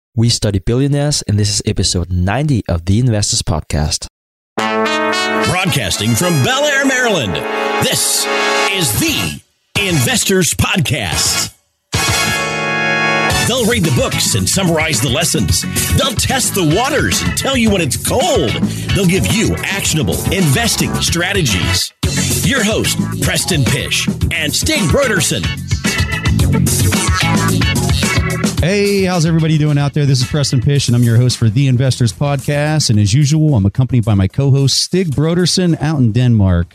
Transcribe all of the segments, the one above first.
We study billionaires, and this is episode 90 of the Investors Podcast. Broadcasting from Bel Air, Maryland, this is the Investors Podcast. They'll read the books and summarize the lessons. They'll test the waters and tell you when it's cold. They'll give you actionable investing strategies. Your host, Preston Pysh and Stig Brodersen. Hey, how's everybody doing out there? This is Preston Pysh, and I'm your host for The Investors Podcast. And as usual, I'm accompanied by my co-host, Stig Brodersen, out in Denmark.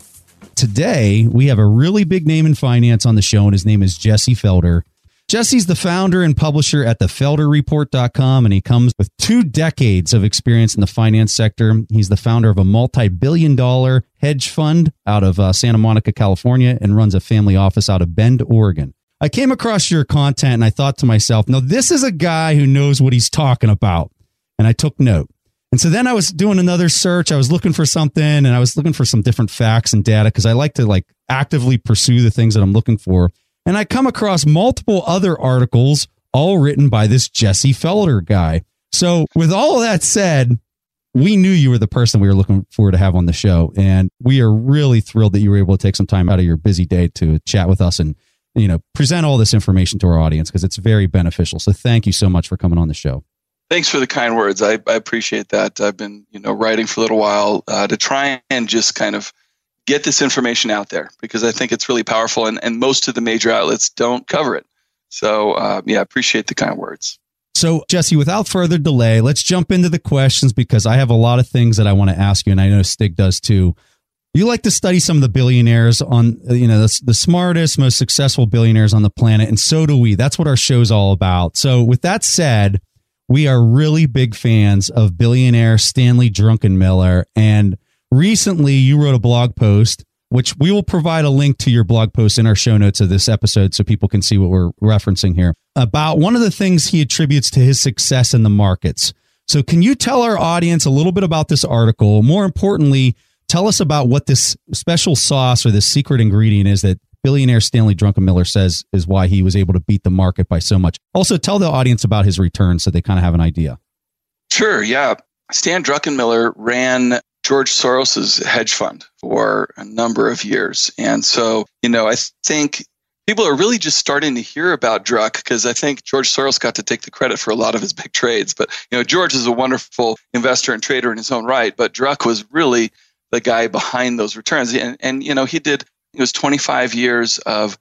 Today, we have a really big name in finance on the show, and his name is Jesse Felder. Jesse's the founder and publisher at thefelderreport.com, and he comes with 2 decades of experience in the finance sector. He's the founder of a multi-billion-dollar hedge fund out of Santa Monica, California, and runs a family office out of Bend, Oregon. I came across your content and I thought to myself, no, this is a guy who knows what he's talking about. And I took note. And so then I was doing another search. I was looking for something, and I was looking for some different facts and data because I like to actively pursue the things that I'm looking for. And I come across multiple other articles, all written by this Jesse Felder guy. So with all of that said, we knew you were the person we were looking forward to have on the show. And we are really thrilled that you were able to take some time out of your busy day to chat with us and present all this information to our audience because it's very beneficial. So thank you so much for coming on the show. Thanks for the kind words. I appreciate that. I've been, writing for a little while to try and just kind of get this information out there because I think it's really powerful and most of the major outlets don't cover it. So, I appreciate the kind words. So, Jesse, without further delay, let's jump into the questions because I have a lot of things that I want to ask you, and I know Stig does too. You like to study some of the billionaires on, the smartest, most successful billionaires on the planet, and so do we. That's what our show's all about. So with that said, we are really big fans of billionaire Stanley Druckenmiller. And recently you wrote a blog post, which we will provide a link to your blog post in our show notes of this episode so people can see what we're referencing here, about one of the things he attributes to his success in the markets. So can you tell our audience a little bit about this article? More importantly, tell us about what this special sauce or this secret ingredient is that billionaire Stanley Druckenmiller says is why he was able to beat the market by so much. Also, tell the audience about his return so they kind of have an idea. Sure, yeah. Stan Druckenmiller ran George Soros's hedge fund for a number of years. And so, I think people are really just starting to hear about Druck because I think George Soros got to take the credit for a lot of his big trades. But, George is a wonderful investor and trader in his own right, but Druck was really the guy behind those returns. And it was 25 years of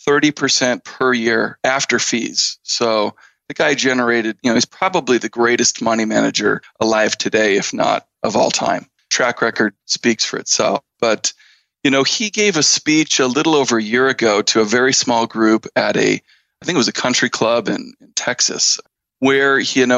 30% per year after fees. So the guy generated, he's probably the greatest money manager alive today, if not of all time. Track record speaks for itself. But, he gave a speech a little over a year ago to a very small group at I think it was a country club in Texas, where,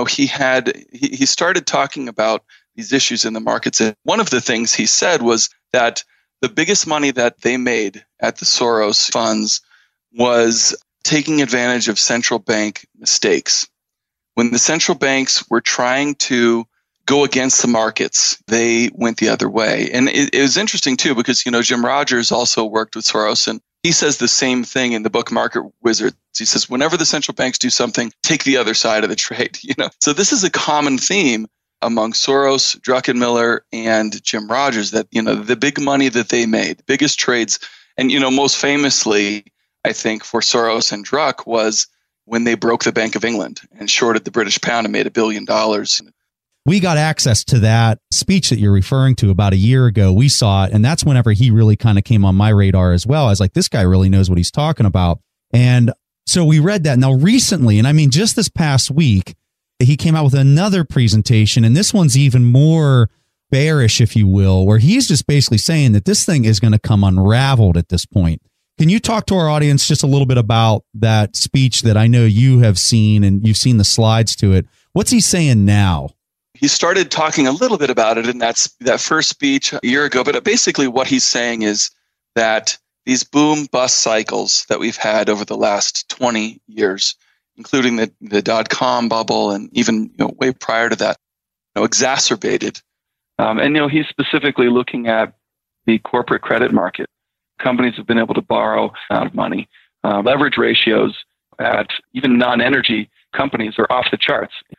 he started talking about these issues in the markets. And one of the things he said was that the biggest money that they made at the Soros funds was taking advantage of central bank mistakes. When the central banks were trying to go against the markets, they went the other way. And it was interesting too, because, Jim Rogers also worked with Soros, and he says the same thing in the book Market Wizards. He says, whenever the central banks do something, take the other side of the trade, So this is a common theme among Soros, Druckenmiller, and Jim Rogers, that, the big money that they made, biggest trades, and, most famously, I think, for Soros and Druck was when they broke the Bank of England and shorted the British pound and made $1 billion. We got access to that speech that you're referring to about a year ago. We saw it, and that's whenever he really kind of came on my radar as well. I was like, this guy really knows what he's talking about. And so we read that. Now, recently, and I mean, just this past week, he came out with another presentation, and this one's even more bearish, if you will, where he's just basically saying that this thing is going to come unraveled at this point. Can you talk to our audience just a little bit about that speech that I know you have seen, and you've seen the slides to it? What's he saying now? He started talking a little bit about it in that first speech a year ago, but basically what he's saying is that these boom-bust cycles that we've had over the last 20 years, including the dot-com bubble and even way prior to that, exacerbated. And he's specifically looking at the corporate credit market. Companies have been able to borrow out of money. Leverage ratios at even non-energy companies are off the charts.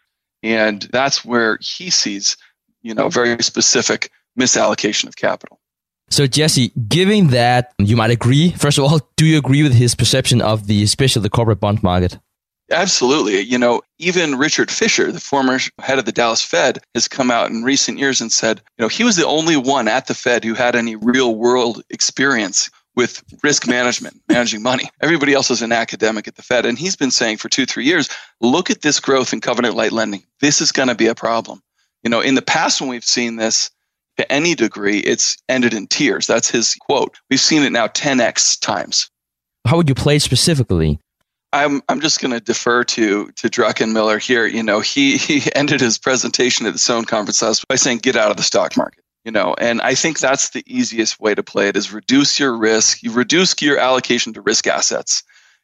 And that's where he sees, very specific misallocation of capital. So Jesse, given that you might agree, first of all, do you agree with his perception of especially the corporate bond market? Absolutely. Even Richard Fisher, the former head of the Dallas Fed, has come out in recent years and said, he was the only one at the Fed who had any real world experience with risk management, managing money. Everybody else is an academic at the Fed. And he's been saying for 2-3 years, look at this growth in covenant light lending. This is going to be a problem. In the past, when we've seen this to any degree, it's ended in tears. That's his quote. We've seen it now 10x times. How would you play specifically? I'm just going to defer to Druckenmiller here. He ended his presentation at the Sohn conference last by saying, get out of the stock market. And I think that's the easiest way to play it is reduce your risk. You reduce your allocation to risk assets.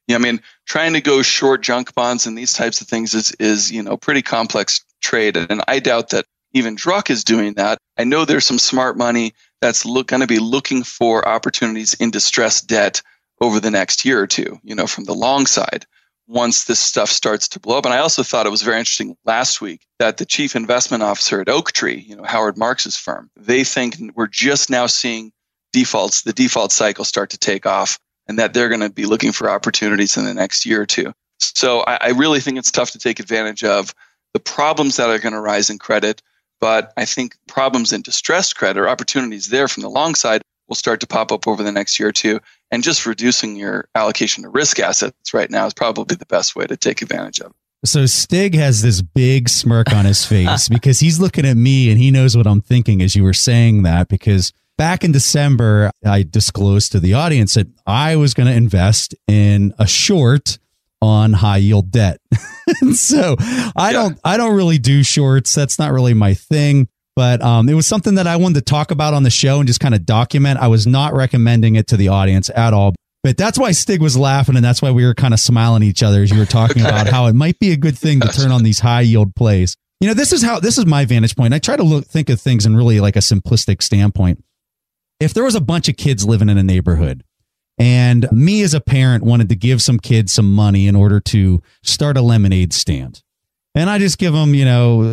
Trying to go short junk bonds and these types of things is pretty complex trade. And I doubt that even Druck is doing that. I know there's some smart money that's going to be looking for opportunities in distressed debt over the next year or two, from the long side, once this stuff starts to blow up. And I also thought it was very interesting last week that the chief investment officer at Oaktree, Howard Marks's firm, they think we're just now seeing the default cycle start to take off, and that they're going to be looking for opportunities in the next year or two. So I really think it's tough to take advantage of the problems that are going to rise in credit. But I think problems in distressed credit or opportunities there from the long side will start to pop up over the next year or two. And just reducing your allocation to risk assets right now is probably the best way to take advantage of it. So Stig has this big smirk on his face because he's looking at me and he knows what I'm thinking as you were saying that, because back in December, I disclosed to the audience that I was going to invest in a short on high yield debt. And so I don't really do shorts. That's not really my thing. But it was something that I wanted to talk about on the show and just kind of document. I was not recommending it to the audience at all. But that's why Stig was laughing, and that's why we were kind of smiling at each other as you were talking about how it might be a good thing to turn on these high yield plays. This is my vantage point. I try to think of things in really like a simplistic standpoint. If there was a bunch of kids living in a neighborhood, and me as a parent wanted to give some kids some money in order to start a lemonade stand, and I just give them,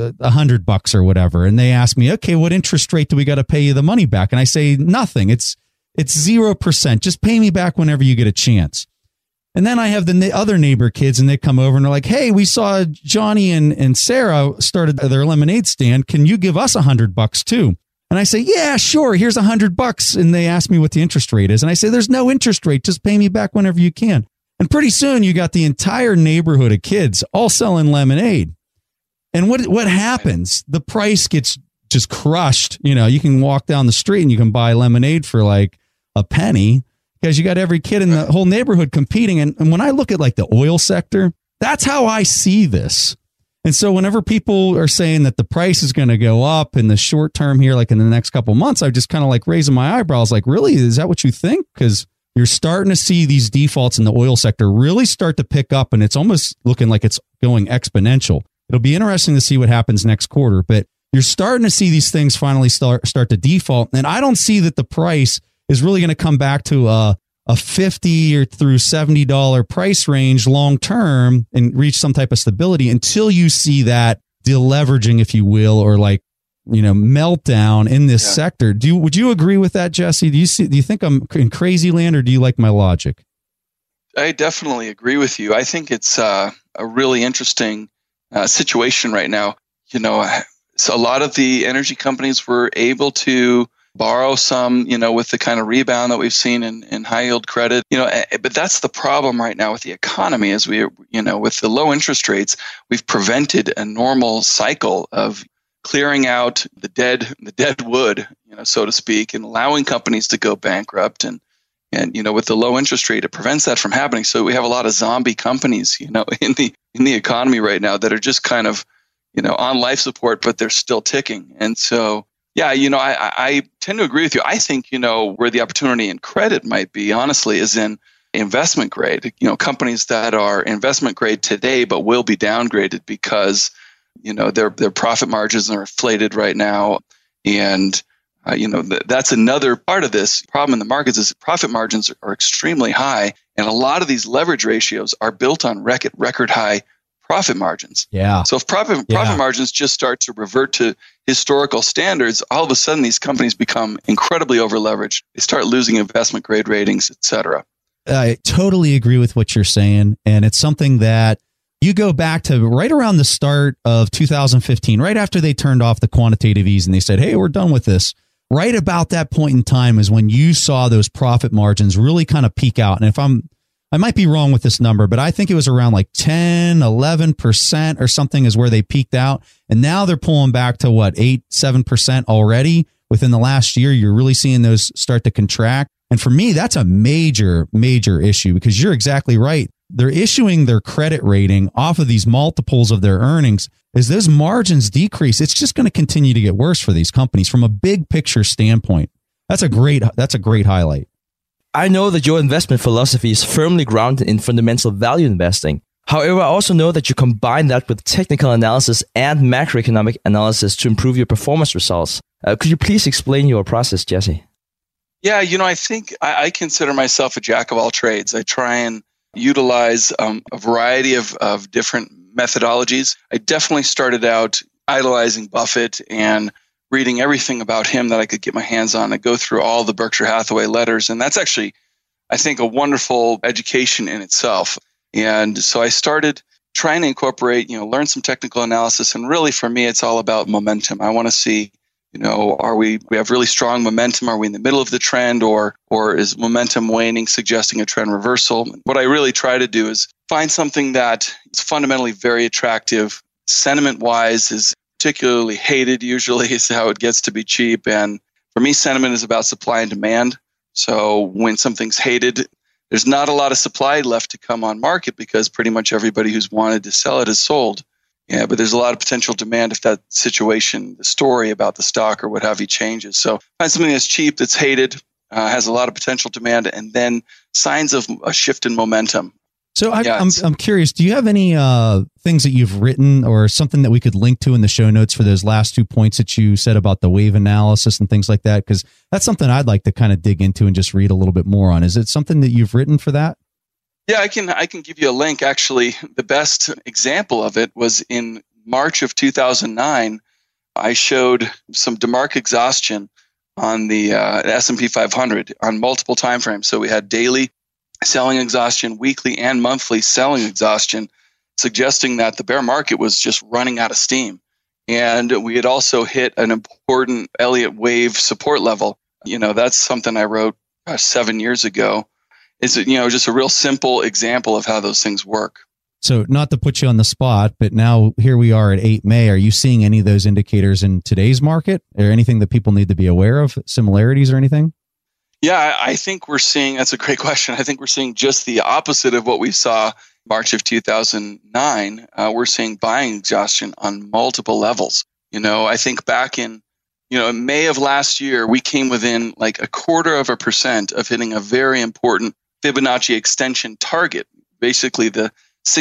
$100 or whatever. And they ask me, okay, what interest rate do we got to pay you the money back? And I say, nothing. It's 0%. Just pay me back whenever you get a chance. And then I have the other neighbor kids, and they come over and they're like, hey, we saw Johnny and Sarah started their lemonade stand. Can you give us $100 too? And I say, yeah, sure. Here's $100. And they ask me what the interest rate is. And I say, there's no interest rate. Just pay me back whenever you can. And pretty soon you got the entire neighborhood of kids all selling lemonade. And what happens? The price gets just crushed. You can walk down the street and you can buy lemonade for like a penny because you got every kid in the whole neighborhood competing. And when I look at like the oil sector, that's how I see this. And so whenever people are saying that the price is going to go up in the short term here, like in the next couple of months, I just kind of like raising my eyebrows like, really? Is that what you think? Because you're starting to see these defaults in the oil sector really start to pick up, and it's almost looking like it's going exponential. It'll be interesting to see what happens next quarter, but you're starting to see these things finally start to default. And I don't see that the price is really going to come back to a $50 or through $70 price range long term and reach some type of stability until you see that deleveraging, if you will, or like, meltdown in this sector. Would you agree with that, Jesse? Do you think I'm in crazy land, or do you like my logic? I definitely agree with you. I think it's a really interesting situation right now. So a lot of the energy companies were able to borrow some, with the kind of rebound that we've seen in high yield credit, but that's the problem right now with the economy is with the low interest rates, we've prevented a normal cycle of clearing out the dead wood, so to speak, and allowing companies to go bankrupt. And with the low interest rate, it prevents that from happening. So we have a lot of zombie companies, in the economy right now that are just kind of, on life support, but they're still ticking. And so, yeah, I tend to agree with you. I think, where the opportunity in credit might be, honestly, is in investment grade, companies that are investment grade today, but will be downgraded because, their profit margins are inflated right now. And, that's another part of this problem in the markets is profit margins are extremely high. And a lot of these leverage ratios are built on record high profit margins. Yeah. So if profit margins just start to revert to historical standards, all of a sudden these companies become incredibly over-leveraged. They start losing investment grade ratings, et cetera. I totally agree with what you're saying. And it's something that you go back to right around the start of 2015, right after they turned off the quantitative easing, and they said, hey, we're done with this. Right about that point in time is when you saw those profit margins really kind of peak out. And I might be wrong with this number, but I think it was around like 10, 11% or something is where they peaked out. And now they're pulling back to 8-7% already within the last year. You're really seeing those start to contract. And for me, that's a major, major issue, because you're exactly right. They're issuing their credit rating off of these multiples of their earnings. As those margins decrease, it's just going to continue to get worse for these companies from a big picture standpoint. That's a great highlight. I know that your investment philosophy is firmly grounded in fundamental value investing. However, I also know that you combine that with technical analysis and macroeconomic analysis to improve your performance results. Could you please explain your process, Jesse? Yeah, I think I consider myself a jack of all trades. I try and utilize a variety of different methodologies. I definitely started out idolizing Buffett and reading everything about him that I could get my hands on. I go through all the Berkshire Hathaway letters, and that's actually, I think, a wonderful education in itself. And so I started trying to incorporate, learn some technical analysis. And really, for me, it's all about momentum. I want to see, we have really strong momentum? Are we in the middle of the trend, or is momentum waning, suggesting a trend reversal? What I really try to do is find something that is fundamentally very attractive, sentiment-wise is particularly hated, usually is how it gets to be cheap. And for me, sentiment is about supply and demand. So when something's hated, there's not a lot of supply left to come on market because pretty much everybody who's wanted to sell it has sold. Yeah, but there's a lot of potential demand if that situation, the story about the stock or what have you changes. So find something that's cheap, that's hated, has a lot of potential demand, and then signs of a shift in momentum. So I'm curious, do you have any things that you've written or something that we could link to in the show notes for those last 2 points that you said about the wave analysis and things like that? Because that's something I'd like to kind of dig into and just read a little bit more on. Is it something that you've written for that? Yeah, I can give you a link. Actually, the best example of it was in March of 2009. I showed some DeMark exhaustion on the S&P 500 on multiple timeframes. So we had daily selling exhaustion, weekly and monthly selling exhaustion, suggesting that the bear market was just running out of steam. And we had also hit an important Elliott wave support level. That's something I wrote 7 years ago. It's just a real simple example of how those things work. So not to put you on the spot, but now here we are at 8 May. Are you seeing any of those indicators in today's market, or anything that people need to be aware of, similarities or anything? Yeah, I think we're seeing, that's a great question. I think we're seeing just the opposite of what we saw March of 2009. We're seeing buying exhaustion on multiple levels. I think back in May of last year, we came within like 0.25% of hitting a very important Fibonacci extension target, basically the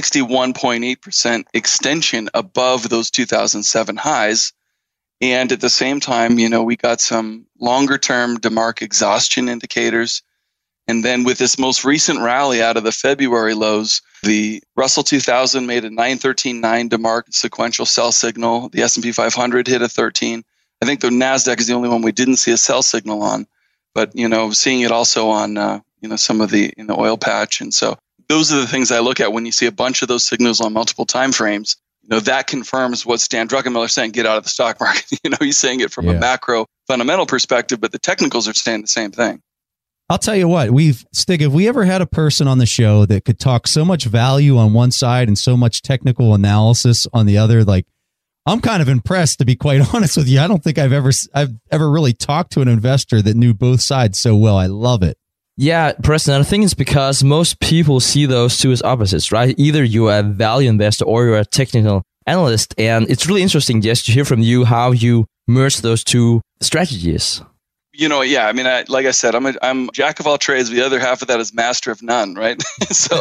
61.8% extension above those 2007 highs. And at the same time, we got some longer term DeMark exhaustion indicators. And then with this most recent rally out of the February lows, the Russell 2000 made a 913.9 DeMark sequential sell signal. The S&P 500 hit a 13. I think the NASDAQ is the only one we didn't see a sell signal on, but, seeing it also on, some of the in the oil patch. And so those are the things I look at when you see a bunch of those signals on multiple time frames. That confirms what Stan Druckenmiller is saying, get out of the stock market. He's saying it from a macro fundamental perspective, but the technicals are saying the same thing. I'll tell you what, Stig, have we ever had a person on the show that could talk so much value on one side and so much technical analysis on the other? Like, I'm kind of impressed, to be quite honest with you. I don't think I've ever really talked to an investor that knew both sides so well. I love it. Yeah, Preston, I think it's because most people see those two as opposites, right? Either you're a value investor or you're a technical analyst. And it's really interesting just to hear from you how you merge those two strategies. Yeah, I mean, like I said, I'm jack of all trades. The other half of that is master of none, right? So,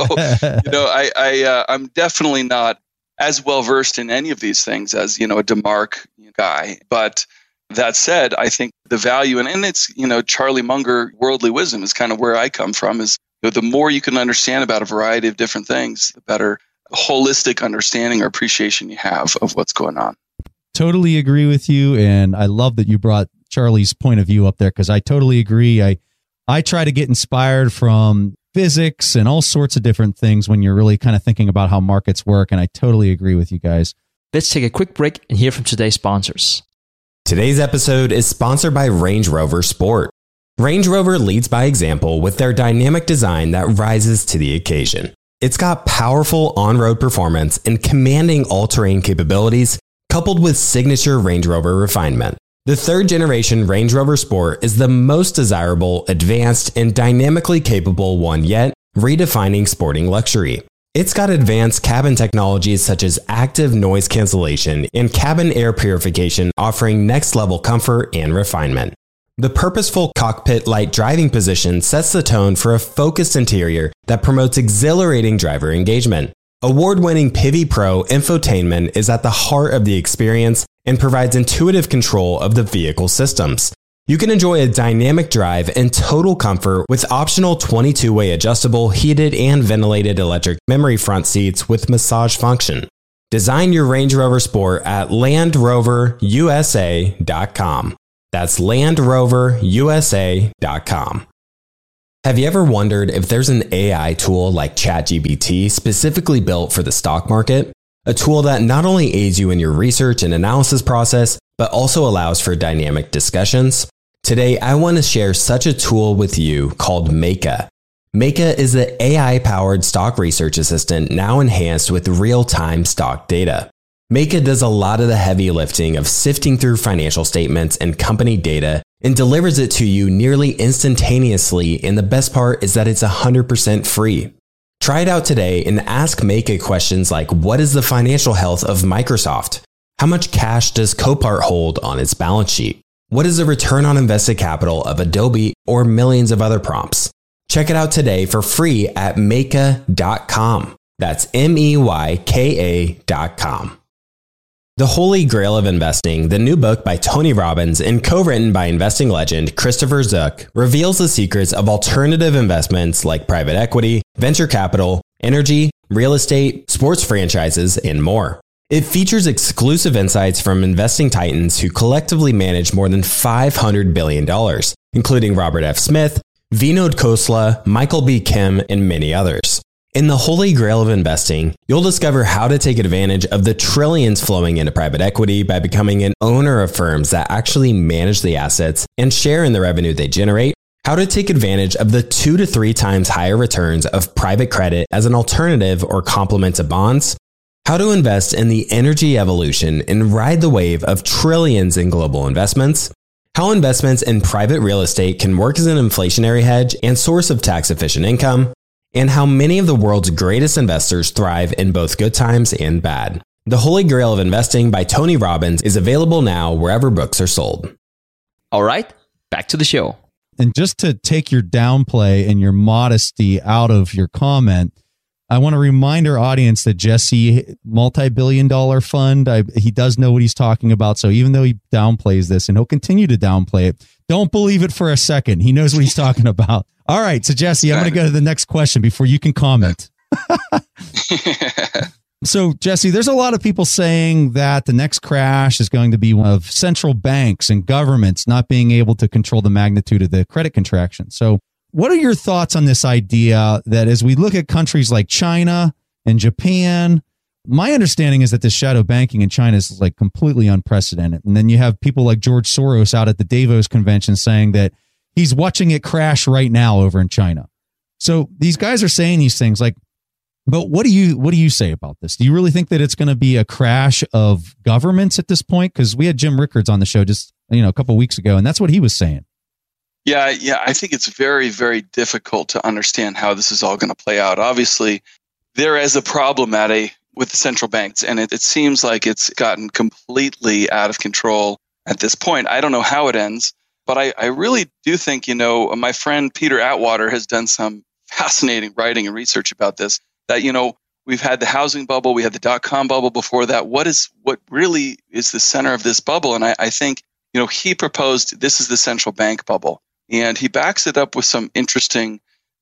I'm definitely not as well versed in any of these things as, a DeMark guy. But that said, I think the value, and it's, Charlie Munger, worldly wisdom is kind of where I come from, is the more you can understand about a variety of different things, the better holistic understanding or appreciation you have of what's going on. Totally agree with you. And I love that you brought Charlie's point of view up there, because I totally agree. I try to get inspired from physics and all sorts of different things when you're really kind of thinking about how markets work. And I totally agree with you guys. Let's take a quick break and hear from today's sponsors. Today's episode is sponsored by Range Rover Sport. Range Rover leads by example with their dynamic design that rises to the occasion. It's got powerful on-road performance and commanding all-terrain capabilities, coupled with signature Range Rover refinement. The third generation Range Rover Sport is the most desirable, advanced, and dynamically capable one yet, redefining sporting luxury. It's got advanced cabin technologies such as active noise cancellation and cabin air purification, offering next-level comfort and refinement. The purposeful cockpit-like driving position sets the tone for a focused interior that promotes exhilarating driver engagement. Award-winning Pivi Pro infotainment is at the heart of the experience and provides intuitive control of the vehicle systems. You can enjoy a dynamic drive and total comfort with optional 22-way adjustable, heated and ventilated electric memory front seats with massage function. Design your Range Rover Sport at LandRoverUSA.com. That's LandRoverUSA.com. Have you ever wondered if there's an AI tool like ChatGPT specifically built for the stock market? A tool that not only aids you in your research and analysis process, but also allows for dynamic discussions? Today, I want to share such a tool with you called Meka. Meka is the AI-powered stock research assistant now enhanced with real-time stock data. Meka does a lot of the heavy lifting of sifting through financial statements and company data and delivers it to you nearly instantaneously, and the best part is that it's 100% free. Try it out today and ask Meka questions like, what is the financial health of Microsoft? How much cash does Copart hold on its balance sheet? What is the return on invested capital of Adobe, or millions of other prompts? Check it out today for free at Meka.com. That's MEYKA.com. The Holy Grail of Investing, the new book by Tony Robbins and co-written by investing legend Christopher Zook, reveals the secrets of alternative investments like private equity, venture capital, energy, real estate, sports franchises, and more. It features exclusive insights from investing titans who collectively manage more than $500 billion, including Robert F. Smith, Vinod Khosla, Michael B. Kim, and many others. In the Holy Grail of Investing, you'll discover how to take advantage of the trillions flowing into private equity by becoming an owner of firms that actually manage the assets and share in the revenue they generate, how to take advantage of the 2 to 3 times higher returns of private credit as an alternative or complement to bonds, how to invest in the energy evolution and ride the wave of trillions in global investments, how investments in private real estate can work as an inflationary hedge and source of tax-efficient income, and how many of the world's greatest investors thrive in both good times and bad. The Holy Grail of Investing by Tony Robbins is available now wherever books are sold. All right, back to the show. And just to take your downplay and your modesty out of your comment, I want to remind our audience that Jesse, multi-billion-dollar fund, he does know what he's talking about. So even though he downplays this, and he'll continue to downplay it, don't believe it for a second. He knows what he's talking about. All right. So Jesse, I'm going to go to the next question before you can comment. So Jesse, there's a lot of people saying that the next crash is going to be one of central banks and governments not being able to control the magnitude of the credit contraction. So what are your thoughts on this idea that as we look at countries like China and Japan, my understanding is that the shadow banking in China is like completely unprecedented. And then you have people like George Soros out at the Davos convention saying that he's watching it crash right now over in China. So these guys are saying these things like, but what do you say about this? Do you really think that it's going to be a crash of governments at this point? Because we had Jim Rickards on the show just a couple of weeks ago, and that's what he was saying. Yeah. I think it's very, very difficult to understand how this is all going to play out. Obviously, there is a problem with the central banks, and it seems like it's gotten completely out of control at this point. I don't know how it ends, but I really do think, my friend Peter Atwater has done some fascinating writing and research about this, that, we've had the housing bubble, we had the dot-com bubble before that. What really is the center of this bubble? And I think, he proposed this is the central bank bubble. And he backs it up with some interesting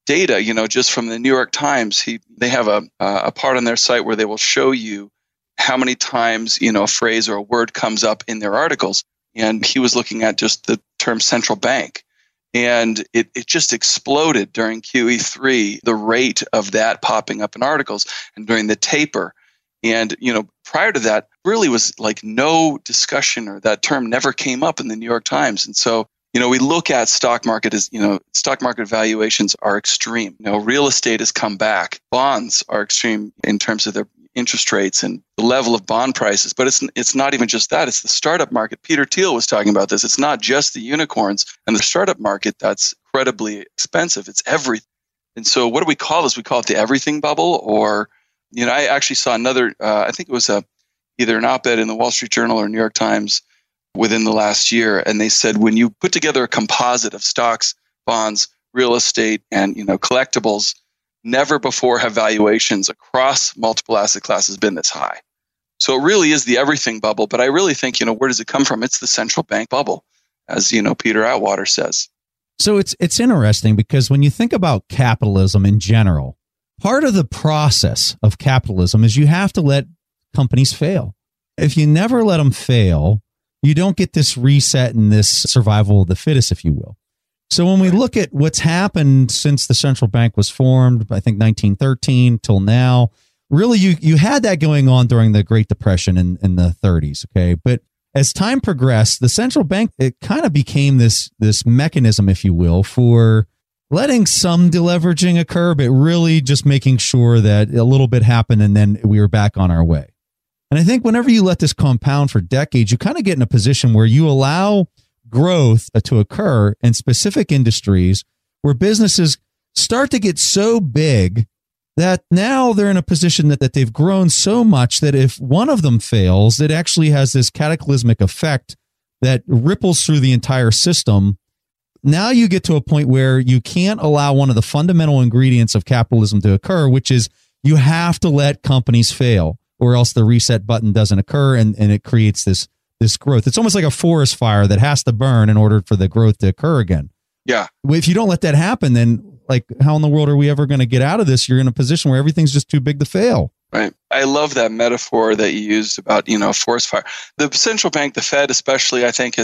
data, just from the New York Times. They have a part on their site where they will show you how many times, a phrase or a word comes up in their articles. And he was looking at just the term central bank. And it just exploded during QE3, the rate of that popping up in articles, and during the taper. And, prior to that, really was like no discussion, or that term never came up in the New York Times. And so, we look at stock market as, stock market valuations are extreme. Real estate has come back. Bonds are extreme in terms of their interest rates and the level of bond prices. But it's not even just that. It's the startup market. Peter Thiel was talking about this. It's not just the unicorns and the startup market that's incredibly expensive. It's everything. And so what do we call this? We call it the everything bubble. Or, I actually saw another, I think it was either an op-ed in the Wall Street Journal or New York Times within the last year. And they said, when you put together a composite of stocks, bonds, real estate, and, collectibles, never before have valuations across multiple asset classes been this high. So it really is the everything bubble. But I really think, where does it come from? It's the central bank bubble, as, Peter Atwater says. So it's interesting because when you think about capitalism in general, part of the process of capitalism is you have to let companies fail. If you never let them fail, you don't get this reset and this survival of the fittest, if you will. So when we look at what's happened since the central bank was formed, I think 1913 till now, really you had that going on during the Great Depression in the 30s. Okay. But as time progressed, the central bank, it kind of became this mechanism, if you will, for letting some deleveraging occur, but really just making sure that a little bit happened and then we were back on our way. And I think whenever you let this compound for decades, you kind of get in a position where you allow growth to occur in specific industries where businesses start to get so big that now they're in a position that they've grown so much that if one of them fails, it actually has this cataclysmic effect that ripples through the entire system. Now you get to a point where you can't allow one of the fundamental ingredients of capitalism to occur, which is you have to let companies fail, or else the reset button doesn't occur and it creates this growth. It's almost like a forest fire that has to burn in order for the growth to occur again. Yeah. If you don't let that happen, then like how in the world are we ever going to get out of this? You're in a position where everything's just too big to fail. Right. I love that metaphor that you used about, forest fire. The central bank, the Fed especially, I think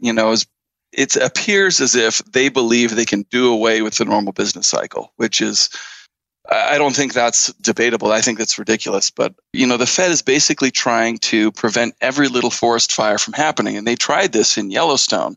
it appears as if they believe they can do away with the normal business cycle, which is, I don't think that's debatable. I think that's ridiculous. But, the Fed is basically trying to prevent every little forest fire from happening. And they tried this in Yellowstone,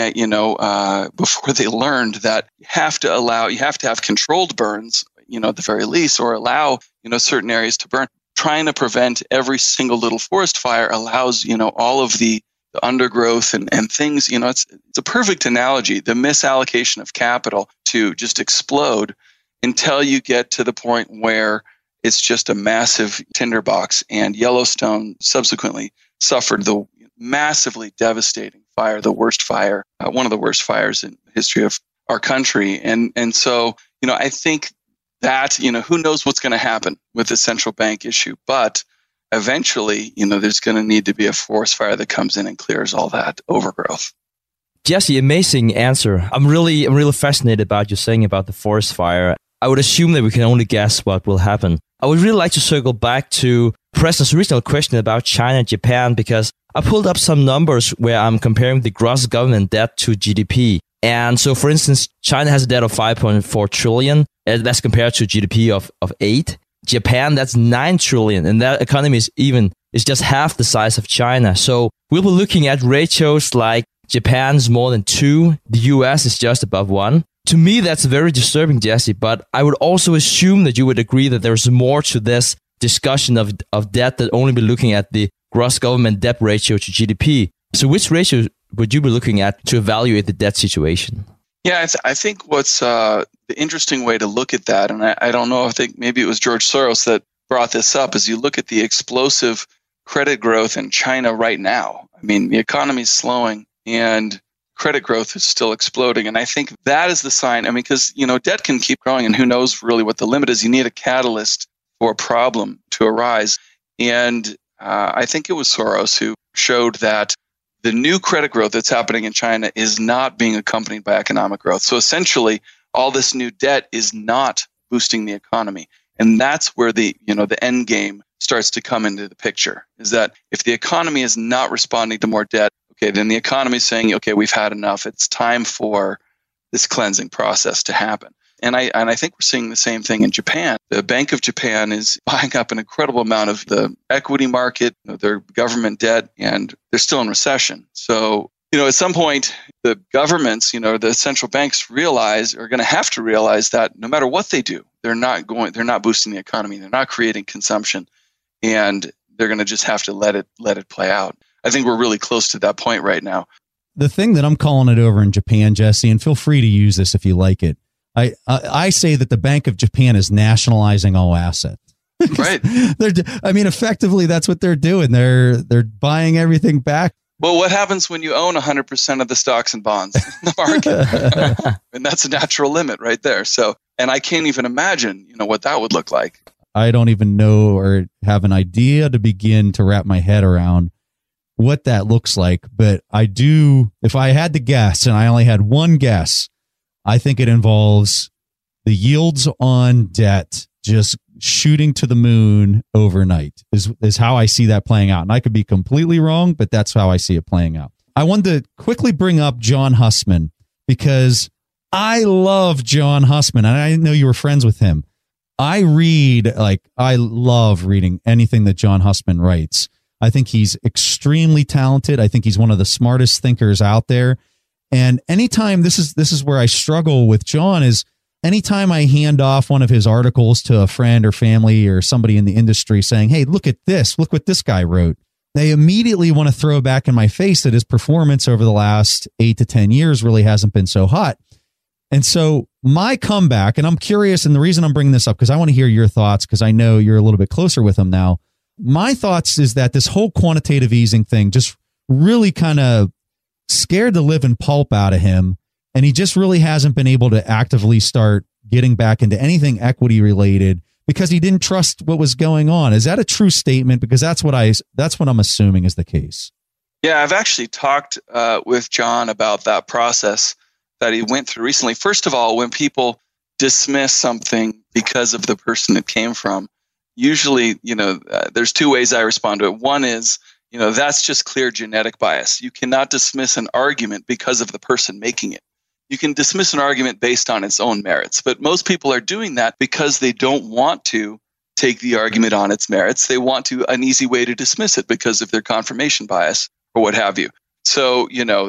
before they learned that you have to have controlled burns, at the very least, or allow, certain areas to burn. Trying to prevent every single little forest fire allows, all of the undergrowth and things, it's a perfect analogy, the misallocation of capital to just explode until you get to the point where it's just a massive tinderbox. And Yellowstone subsequently suffered the massively devastating fire, the worst fire, one of the worst fires in the history of our country. And so, I think that, who knows what's going to happen with the central bank issue, but eventually, there's going to need to be a forest fire that comes in and clears all that overgrowth. Jesse, amazing answer. I'm really fascinated about you saying about the forest fire. I would assume that we can only guess what will happen. I would really like to circle back to Preston's original question about China and Japan, because I pulled up some numbers where I'm comparing the gross government debt to GDP. And so, for instance, China has a debt of 5.4 trillion. That's compared to GDP of 8. Japan, that's 9 trillion. And that economy is just half the size of China. So we'll be looking at ratios like Japan's more than 2. The US is just above 1. To me, that's very disturbing, Jesse, but I would also assume that you would agree that there's more to this discussion of debt than only be looking at the gross government debt ratio to GDP. So which ratio would you be looking at to evaluate the debt situation? Yeah, I think what's the interesting way to look at that, and I don't know, I think maybe it was George Soros that brought this up, is you look at the explosive credit growth in China right now. I mean, the economy is slowing and credit growth is still exploding. And I think that is the sign. I mean, because, debt can keep growing and who knows really what the limit is. You need a catalyst for a problem to arise. And I think it was Soros who showed that the new credit growth that's happening in China is not being accompanied by economic growth. So essentially, all this new debt is not boosting the economy. And that's where the end game starts to come into the picture, is that if the economy is not responding to more debt, okay, then the economy is saying, okay, we've had enough. It's time for this cleansing process to happen. And I think we're seeing the same thing in Japan. The Bank of Japan is buying up an incredible amount of the equity market, their government debt, and they're still in recession. So, at some point, the governments, the central banks are going to have to realize that no matter what they do, they're not boosting the economy. They're not creating consumption, and they're going to just have to let it play out. I think we're really close to that point right now. The thing that I'm calling it over in Japan, Jesse, and feel free to use this if you like it. I say that the Bank of Japan is nationalizing all assets. Right. Effectively, that's what they're doing. They're buying everything back. Well, what happens when you own 100% of the stocks and bonds in the market? And that's a natural limit right there. So, and I can't even imagine, what that would look like. I don't even know or have an idea to begin to wrap my head around what that looks like. But I do, if I had to guess, and I only had one guess, I think it involves the yields on debt just shooting to the moon overnight is how I see that playing out. And I could be completely wrong, but that's how I see it playing out. I wanted to quickly bring up John Hussman because I love John Hussman, and I didn't know you were friends with him. I love reading anything that John Hussman writes. I think he's extremely talented. I think he's one of the smartest thinkers out there. And anytime, this is where I struggle with John, is anytime I hand off one of his articles to a friend or family or somebody in the industry saying, hey, look at this, look what this guy wrote, they immediately want to throw back in my face that his performance over the last 8 to 10 years really hasn't been so hot. And so my comeback, and I'm curious, and the reason I'm bringing this up, because I want to hear your thoughts, because I know you're a little bit closer with him now. My thoughts is that this whole quantitative easing thing just really kind of scared the living pulp out of him. And he just really hasn't been able to actively start getting back into anything equity related because he didn't trust what was going on. Is that a true statement? Because that's what I'm assuming is the case. Yeah, I've actually talked with John about that process that he went through recently. First of all, when people dismiss something because of the person it came from, usually, there's two ways I respond to it. One is, that's just clear genetic bias. You cannot dismiss an argument because of the person making it. You can dismiss an argument based on its own merits, but most people are doing that because they don't want to take the argument on its merits. They want an easy way to dismiss it because of their confirmation bias or what have you. So,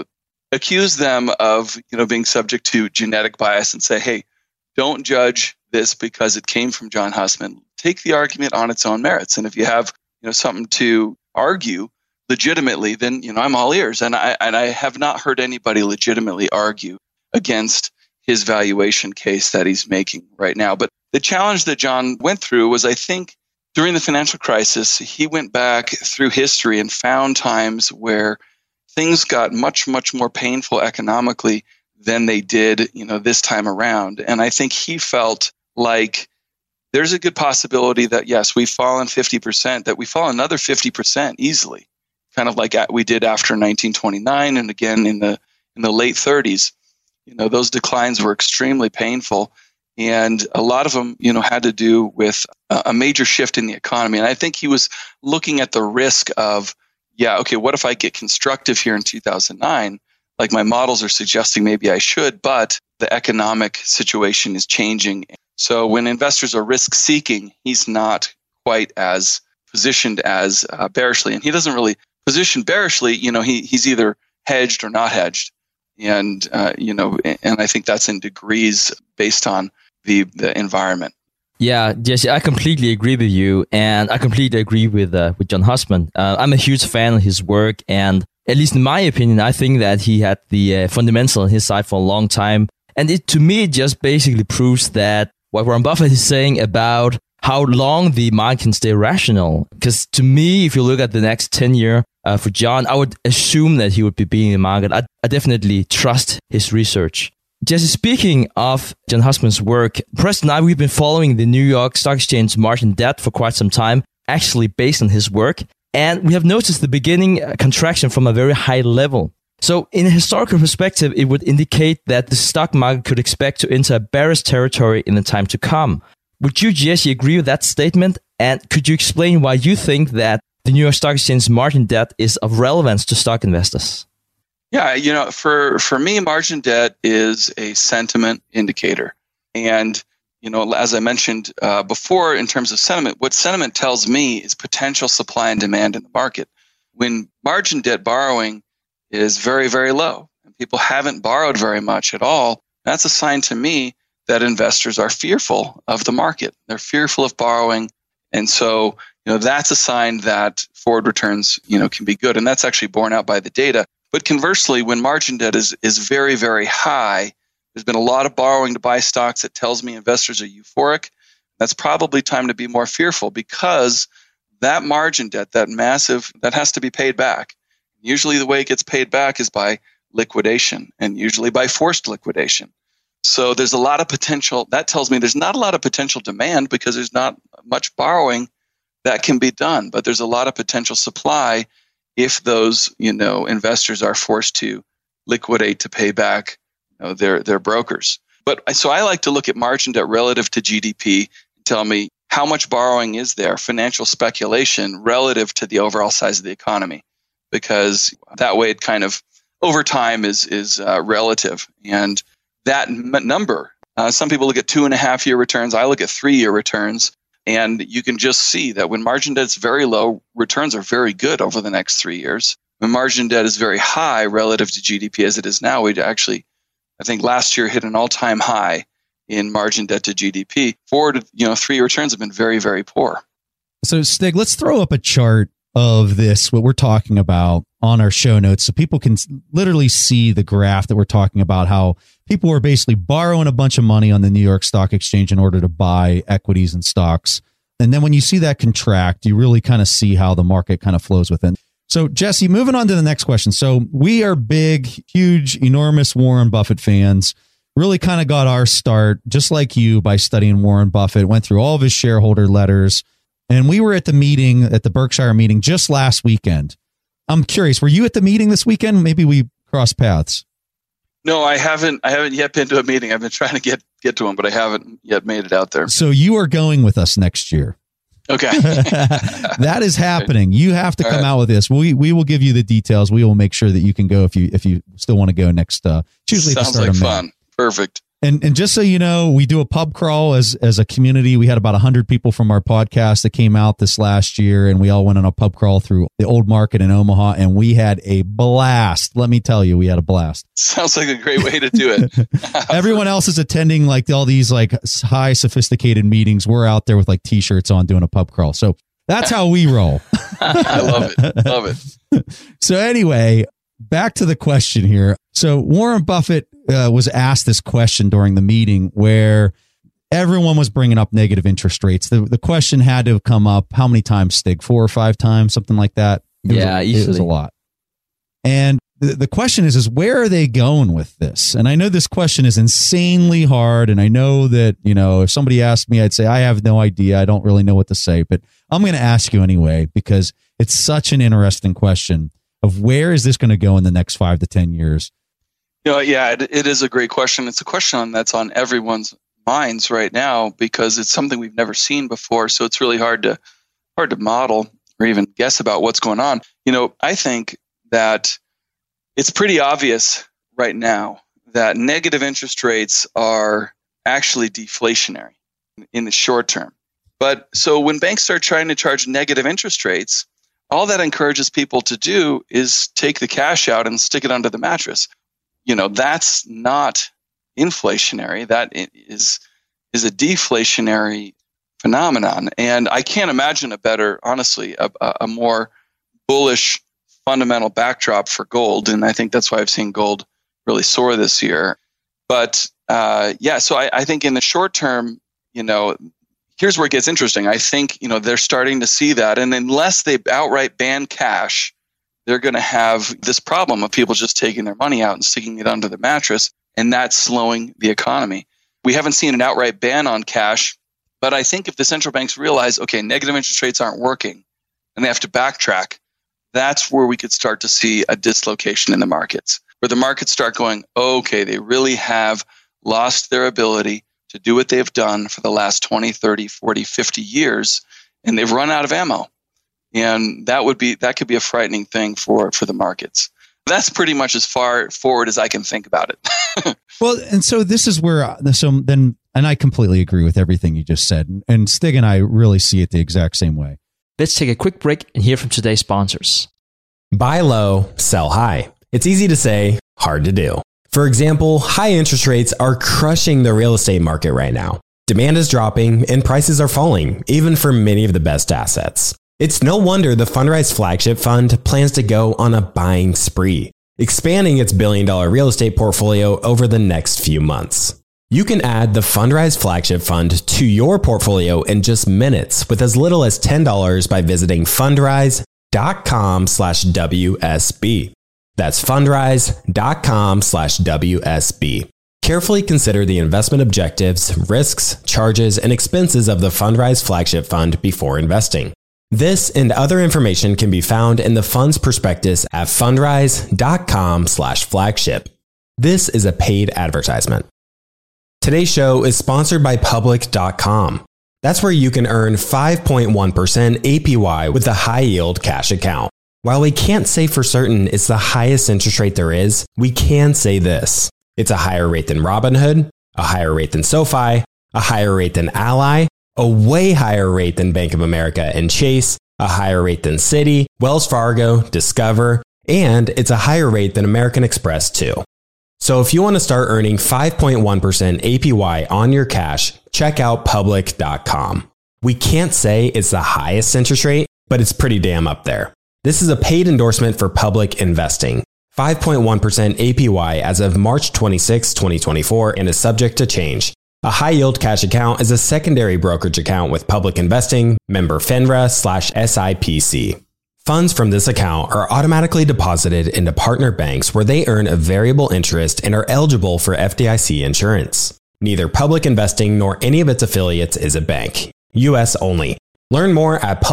accuse them of, being subject to genetic bias and say, hey, don't judge this because it came from John Hussman. Take the argument on its own merits. And if you have, something to argue legitimately, then, I'm all ears. And I have not heard anybody legitimately argue against his valuation case that he's making right now. But the challenge that John went through was, I think, during the financial crisis, he went back through history and found times where things got much, much more painful economically than they did, this time around. And I think he felt like there's a good possibility that, yes, we've fallen 50%, that we fall another 50% easily, kind of like we did after 1929 and again in the late 30s. Those declines were extremely painful. And a lot of them, had to do with a major shift in the economy. And I think he was looking at the risk of, what if I get constructive here in 2009? Like my models are suggesting maybe I should, but the economic situation is changing. So when investors are risk seeking, he's not quite as positioned as bearishly. And he doesn't really position bearishly. He's either hedged or not hedged. And, and I think that's in degrees based on the environment. Yeah, Jesse, I completely agree with you. And I completely agree with John Hussman. I'm a huge fan of his work. And at least in my opinion, I think that he had the fundamental on his side for a long time. And to me, it just basically proves that what Warren Buffett is saying about how long the market can stay rational. Because to me, if you look at the next 10 year for John, I would assume that he would be beating the market. I definitely trust his research. Jesse, speaking of John Hussman's work, Preston and I, we've been following the New York Stock Exchange margin debt for quite some time, actually based on his work. And we have noticed the beginning contraction from a very high level. So in a historical perspective, it would indicate that the stock market could expect to enter a bearish territory in the time to come. Would you, Jesse, agree with that statement? And could you explain why you think that the New York Stock Exchange margin debt is of relevance to stock investors? Yeah, for me, margin debt is a sentiment indicator. And, as I mentioned before, in terms of sentiment, what sentiment tells me is potential supply and demand in the market. When margin debt borrowing is very, very low and people haven't borrowed very much at all, that's a sign to me that investors are fearful of the market. They're fearful of borrowing. And so, that's a sign that forward returns, can be good. And that's actually borne out by the data. But conversely, when margin debt is very, very high, there's been a lot of borrowing to buy stocks. That tells me investors are euphoric. That's probably time to be more fearful, because that margin debt, that has to be paid back. Usually the way it gets paid back is by liquidation, and usually by forced liquidation. So there's a lot of potential. That tells me there's not a lot of potential demand because there's not much borrowing that can be done. But there's a lot of potential supply if those, investors are forced to liquidate to pay back, their brokers. So I like to look at margin debt relative to GDP and tell me how much borrowing is there, financial speculation relative to the overall size of the economy, because that way it kind of over time is relative. And that number, some people look at 2.5-year returns. I look at 3-year returns. And you can just see that when margin debt is very low, returns are very good over the next 3 years. When margin debt is very high relative to GDP as it is now, we actually, I think last year hit an all-time high in margin debt to GDP. Forward, 3-year returns have been very, very poor. So Stig, let's throw up a chart of this, what we're talking about, on our show notes so people can literally see the graph that we're talking about, how people were basically borrowing a bunch of money on the New York Stock Exchange in order to buy equities and stocks. And then when you see that contract, you really kind of see how the market kind of flows within. So Jesse, moving on to the next question. So we are big, huge, enormous Warren Buffett fans. Really kind of got our start, just like you, by studying Warren Buffett, went through all of his shareholder letters. And we were at the Berkshire meeting just last weekend. I'm curious, were you at the meeting this weekend? Maybe we crossed paths. No, I haven't yet been to a meeting. I've been trying to get to one, but I haven't yet made it out there. So you are going with us next year. Okay. That is happening. You have to come out with this. We will give you the details. We will make sure that you can go if you still want to go next. Usually sounds like fun. Perfect. And just so you know, we do a pub crawl as a community. We had about 100 people from our podcast that came out this last year, and we all went on a pub crawl through the old market in Omaha, and we had a blast. Let me tell you, we had a blast. Sounds like a great way to do it. Everyone else is attending like all these like high sophisticated meetings. We're out there with like t-shirts on doing a pub crawl. So that's how we roll. I love it. Love it. So anyway, back to the question here. So Warren Buffett was asked this question during the meeting where everyone was bringing up negative interest rates. The question had to have come up how many times, Stig? 4 or 5 times, something like that? It was a lot. And the question is where are they going with this? And I know this question is insanely hard. And I know that, if somebody asked me, I'd say, I have no idea. I don't really know what to say. But I'm going to ask you anyway, because it's such an interesting question of where is this going to go in the next 5 to 10 years? It is a great question. It's a question that's on everyone's minds right now because it's something we've never seen before. So it's really hard to model or even guess about what's going on. I think that it's pretty obvious right now that negative interest rates are actually deflationary in the short term. But so when banks start trying to charge negative interest rates, all that encourages people to do is take the cash out and stick it under the mattress. That's not inflationary. That is a deflationary phenomenon. And I can't imagine a more bullish fundamental backdrop for gold. And I think that's why I've seen gold really soar this year. But so I think in the short term, here's where it gets interesting. I think, they're starting to see that. And unless they outright ban cash, they're going to have this problem of people just taking their money out and sticking it under the mattress, and that's slowing the economy. We haven't seen an outright ban on cash, but I think if the central banks realize, okay, negative interest rates aren't working, and they have to backtrack, that's where we could start to see a dislocation in the markets, where the markets start going, okay, they really have lost their ability to do what they've done for the last 20, 30, 40, 50 years, and they've run out of ammo. And that could be a frightening thing for the markets. That's pretty much as far forward as I can think about it. Well, and so this is where, and I completely agree with everything you just said. And Stig and I really see it the exact same way. Let's take a quick break and hear from today's sponsors. Buy low, sell high. It's easy to say, hard to do. For example, high interest rates are crushing the real estate market right now. Demand is dropping and prices are falling, even for many of the best assets. It's no wonder the Fundrise Flagship Fund plans to go on a buying spree, expanding its billion-dollar real estate portfolio over the next few months. You can add the Fundrise Flagship Fund to your portfolio in just minutes with as little as $10 by visiting fundrise.com/WSB. That's fundrise.com/WSB. Carefully consider the investment objectives, risks, charges, and expenses of the Fundrise Flagship Fund before investing. This and other information can be found in the fund's prospectus at fundrise.com/flagship. This is a paid advertisement. Today's show is sponsored by Public.com. That's where you can earn 5.1% APY with a high-yield cash account. While we can't say for certain it's the highest interest rate there is, we can say this. It's a higher rate than Robinhood, a higher rate than SoFi, a higher rate than Ally, a way higher rate than Bank of America and Chase, a higher rate than Citi, Wells Fargo, Discover, and it's a higher rate than American Express too. So if you want to start earning 5.1% APY on your cash, check out Public.com. We can't say it's the highest interest rate, but it's pretty damn up there. This is a paid endorsement for Public Investing. 5.1% APY as of March 26, 2024, and is subject to change. A high-yield cash account is a secondary brokerage account with Public Investing, member FINRA/SIPC. Funds from this account are automatically deposited into partner banks where they earn a variable interest and are eligible for FDIC insurance. Neither Public Investing nor any of its affiliates is a bank. U.S. only. Learn more at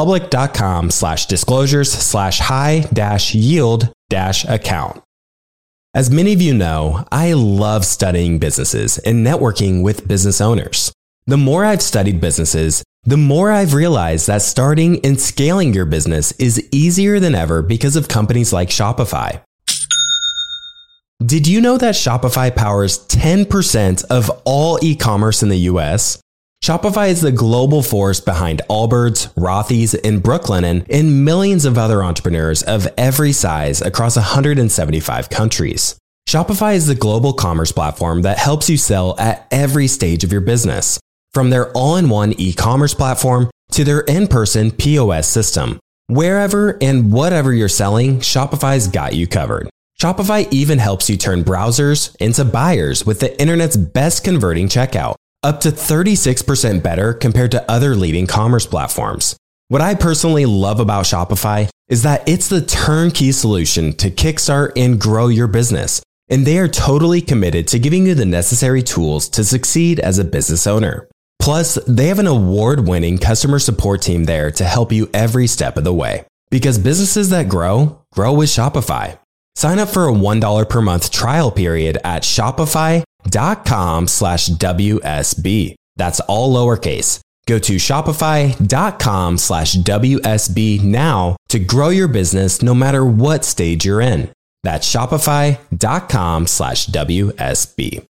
public.com/disclosures/high-yield-account. As many of you know, I love studying businesses and networking with business owners. The more I've studied businesses, the more I've realized that starting and scaling your business is easier than ever because of companies like Shopify. Did you know that Shopify powers 10% of all e-commerce in the US? Shopify is the global force behind Allbirds, Rothy's, and Brooklinen, and millions of other entrepreneurs of every size across 175 countries. Shopify is the global commerce platform that helps you sell at every stage of your business, from their all-in-one e-commerce platform to their in-person POS system. Wherever and whatever you're selling, Shopify's got you covered. Shopify even helps you turn browsers into buyers with the internet's best converting checkout, up to 36% better compared to other leading commerce platforms. What I personally love about Shopify is that it's the turnkey solution to kickstart and grow your business, and they are totally committed to giving you the necessary tools to succeed as a business owner. Plus, they have an award-winning customer support team there to help you every step of the way. Because businesses that grow with Shopify. Sign up for a $1 per month trial period at shopify.com/WSB. That's all lowercase. Go to shopify.com/WSB now to grow your business no matter what stage you're in. That's shopify.com/WSB.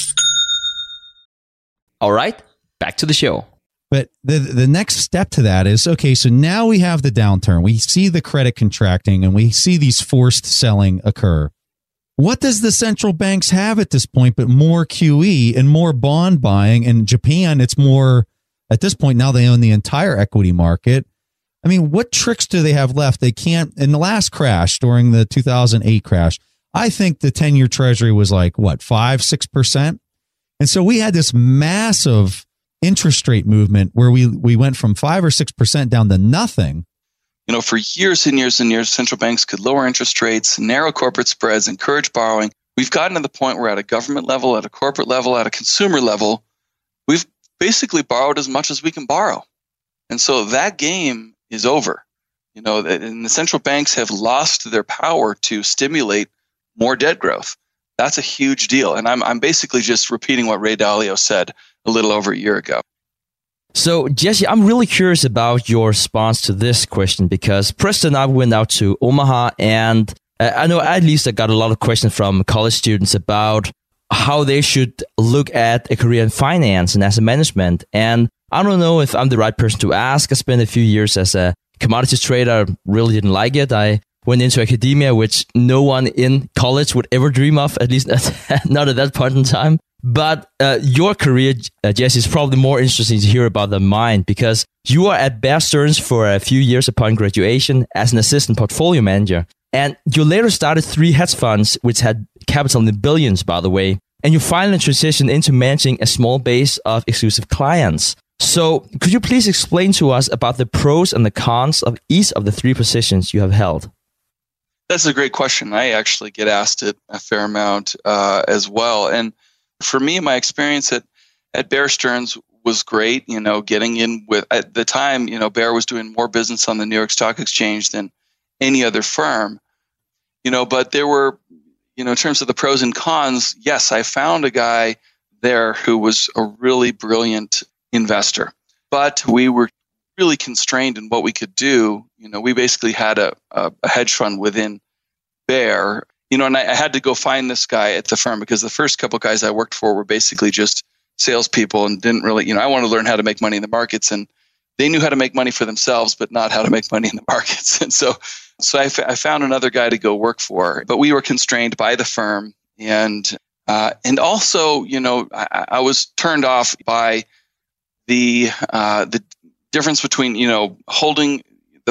All right, back to the show. But the next step to that is, okay, so now we have the downturn. We see the credit contracting and we see these forced selling occur. What does the central banks have at this point but more QE and more bond buying? In Japan, it's more, at this point, now they own the entire equity market. I mean, what tricks do they have left? They can't, in the last crash, during the 2008 crash, I think the 10-year treasury was like, what, 5-6%? And so we had this massive interest rate movement where we went from 5 or 6% down to nothing. You know, for years and years and years, central banks could lower interest rates, narrow corporate spreads, encourage borrowing. We've gotten to the point where at a government level, at a corporate level, at a consumer level, we've basically borrowed as much as we can borrow. And so that game is over. And the central banks have lost their power to stimulate more debt growth. That's a huge deal. And I'm basically just repeating what Ray Dalio said a little over a year ago. So, Jesse, I'm really curious about your response to this question, because Preston and I went out to Omaha, and I know at least I got a lot of questions from college students about how they should look at a career in finance and asset management. And I don't know if I'm the right person to ask. I spent a few years as a commodities trader. I really didn't like it. I went into academia, which no one in college would ever dream of, at least not at that point in time. But your career, Jesse, is probably more interesting to hear about than mine, because you are at Bear Stearns for a few years upon graduation as an assistant portfolio manager. And you later started 3 hedge funds, which had capital in the billions, by the way. And you finally transitioned into managing a small base of exclusive clients. So could you please explain to us about the pros and the cons of each of the 3 positions you have held? That's a great question. I actually get asked it a fair amount as well. And for me, my experience at Bear Stearns was great. Getting in with, at the time, Bear was doing more business on the New York Stock Exchange than any other firm. But there were, in terms of the pros and cons, yes, I found a guy there who was a really brilliant investor. But we were really constrained in what we could do. We basically had a hedge fund within Bear. And I had to go find this guy at the firm, because the first couple of guys I worked for were basically just salespeople and didn't really, I wanted to learn how to make money in the markets, and they knew how to make money for themselves, but not how to make money in the markets. And so I found another guy to go work for, but we were constrained by the firm. And also, I was turned off by the difference between, holding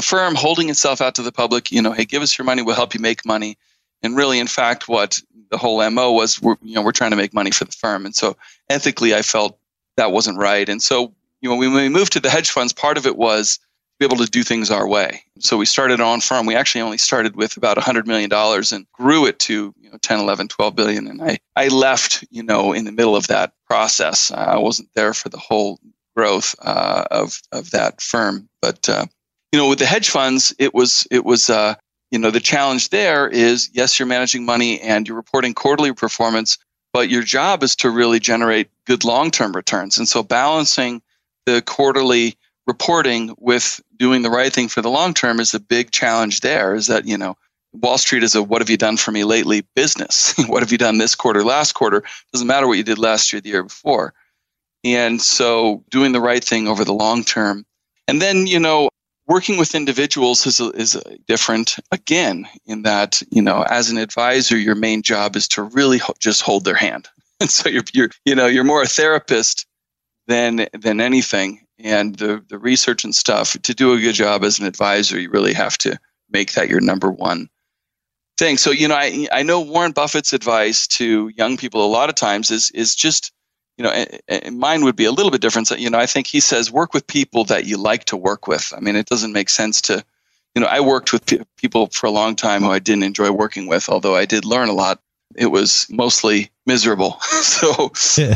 itself out to the public, hey, give us your money, we'll help you make money. And really, in fact, what the whole MO was, we're trying to make money for the firm. And so ethically, I felt that wasn't right. And so, when we moved to the hedge funds, part of it was to be able to do things our way. So we started our own firm. We actually only started with about $100 million and grew it to 10, 11, 12 billion. And I left, in the middle of that process. I wasn't there for the whole growth of that firm. But, with the hedge funds, it was the challenge there is, yes, you're managing money and you're reporting quarterly performance, but your job is to really generate good long-term returns. And so balancing the quarterly reporting with doing the right thing for the long term is a big challenge there. Is that, Wall Street is a what have you done for me lately business. What have you done this quarter, last quarter? Doesn't matter what you did last year, the year before. And so doing the right thing over the long term. And then, working with individuals is different again, in that, as an advisor, your main job is to really just hold their hand. And so you're more a therapist than anything. And the research and stuff, to do a good job as an advisor, you really have to make that your number one thing. So, I know Warren Buffett's advice to young people a lot of times is just, and mine would be a little bit different. I think he says, work with people that you like to work with. I mean, it doesn't make sense to, I worked with people for a long time who I didn't enjoy working with, although I did learn a lot. It was mostly miserable. So, so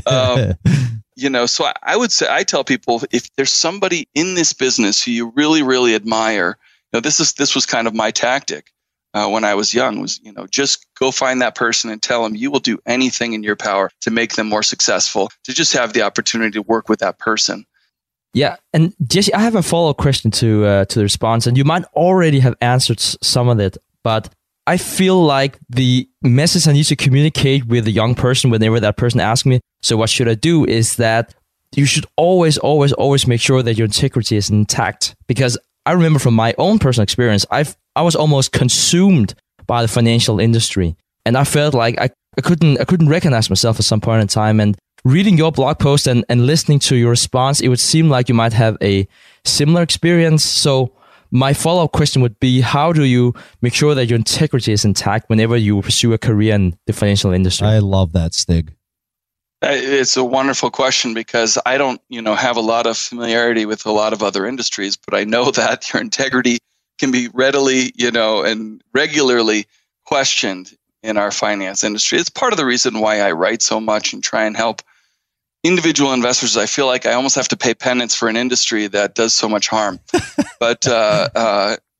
I would say, I tell people, if there's somebody in this business who you really, really admire, this was kind of my tactic when I was young, was, just go find that person and tell them you will do anything in your power to make them more successful, to just have the opportunity to work with that person. Yeah. And Jesse, I have a follow-up question to the response, and you might already have answered some of it, but I feel like the message I need to communicate with the young person whenever that person asks me, so what should I do, is that you should always, always, always make sure that your integrity is intact. Because I remember from my own personal experience, I was almost consumed by the financial industry, and I felt like I couldn't recognize myself at some point in time. And reading your blog post and listening to your response, it would seem like you might have a similar experience. So my follow-up question would be, how do you make sure that your integrity is intact whenever you pursue a career in the financial industry? I love that, Stig. It's a wonderful question, because I don't, have a lot of familiarity with a lot of other industries, but I know that your integrity can be readily, and regularly questioned in our finance industry. It's part of the reason why I write so much and try and help individual investors. I feel like I almost have to pay penance for an industry that does so much harm. But,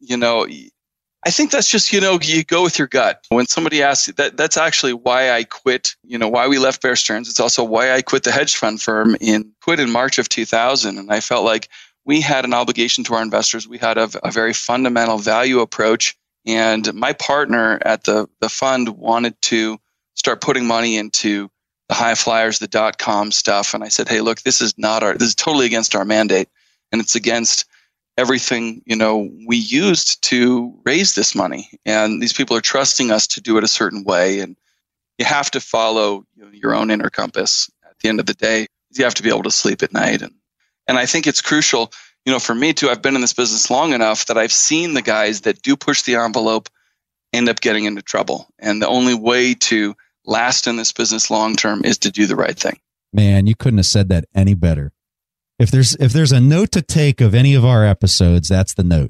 I think that's just, you go with your gut. When somebody asks, that's actually why I quit, why we left Bear Stearns. It's also why I quit the hedge fund firm quit in March of 2000. And I felt like we had an obligation to our investors. We had a very fundamental value approach. And my partner at the fund wanted to start putting money into the high flyers, the .com stuff. And I said, hey, look, this is totally against our mandate. And it's against everything, we used to raise this money. And these people are trusting us to do it a certain way. And you have to follow your own inner compass at the end of the day. You have to be able to sleep at night. And I think it's crucial, for me too, I've been in this business long enough that I've seen the guys that do push the envelope end up getting into trouble. And the only way to last in this business long term is to do the right thing. Man, you couldn't have said that any better. If there's a note to take of any of our episodes, that's the note.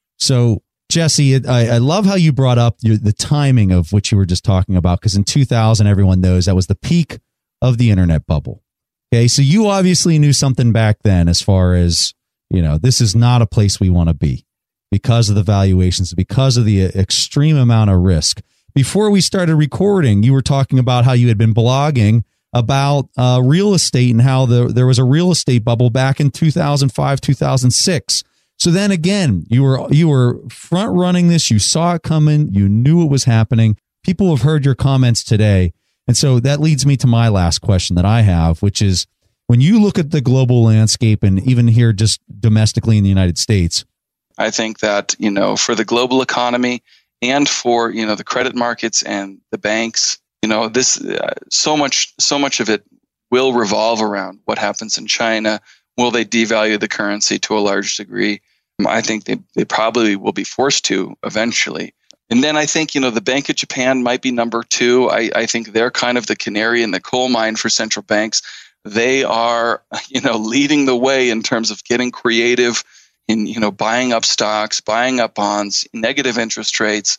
So, Jesse, I love how you brought up the timing of what you were just talking about, because in 2000, everyone knows that was the peak of the internet bubble. Okay, so you obviously knew something back then as far as, this is not a place we want to be because of the valuations, because of the extreme amount of risk. Before we started recording, you were talking about how you had been blogging about real estate and how there was a real estate bubble back in 2005, 2006. So then again, you were front running this. You saw it coming. You knew it was happening. People have heard your comments today. And so that leads me to my last question that I have, which is, when you look at the global landscape and even here just domestically in the United States, I think that, for the global economy and for, the credit markets and the banks, this so much of it will revolve around what happens in China. Will they devalue the currency to a large degree? I think they probably will be forced to eventually. And then I think, the Bank of Japan might be number two. I think they're kind of the canary in the coal mine for central banks. They are, leading the way in terms of getting creative in, buying up stocks, buying up bonds, negative interest rates.